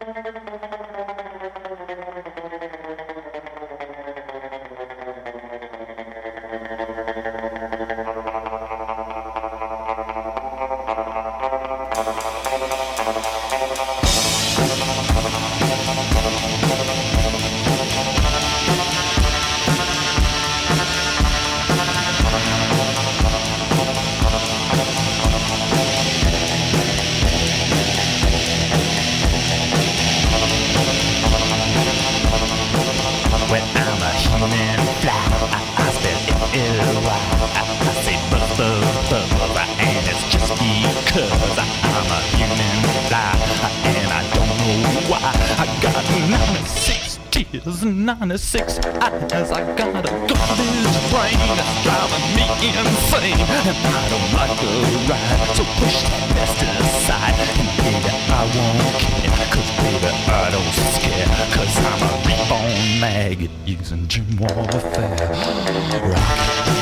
Six eyes, I got a garbage brain that's driving me insane. And I don't like a ride, so push that mess to the side. And baby, I won't care, cause baby, I don't scare. Cause I'm a reborn maggot using gym warfare. Rock.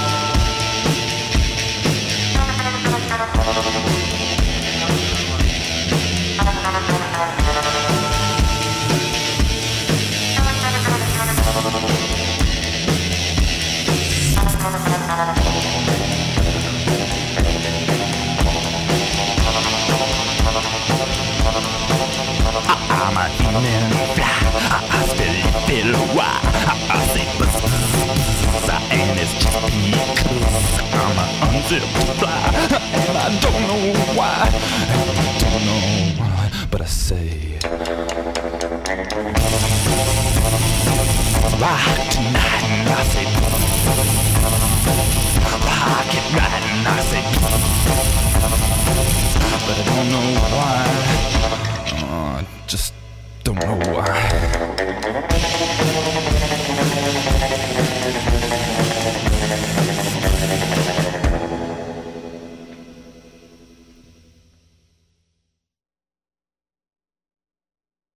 I'm a human fly, I spill why I say buzz, and it's just because I'm an unzipped fly, and I don't know why, but I say rock tonight, and I say rock it right, and I say but I don't know why. Just don't know why.